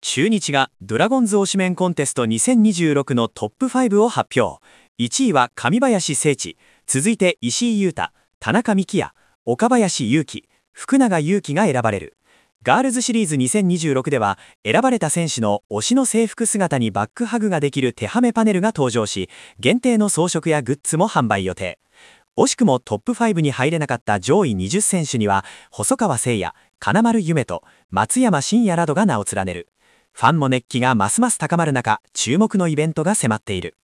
中日がドラゴンズ推しメンコンテスト2026のトップ5を発表。1位は上林誠知、続いて石井優太、田中幹也、岡林勇希、福永勇輝が選ばれる。ガールズシリーズ2026では、選ばれた選手の推しの制服姿にバックハグができる手はめパネルが登場し、限定の装飾やグッズも販売予定。惜しくもトップ5に入れなかった上位20選手には、細川誠也、金丸夢と松山真也などが名を連ねる。ファンも熱気がますます高まる中、注目のイベントが迫っている。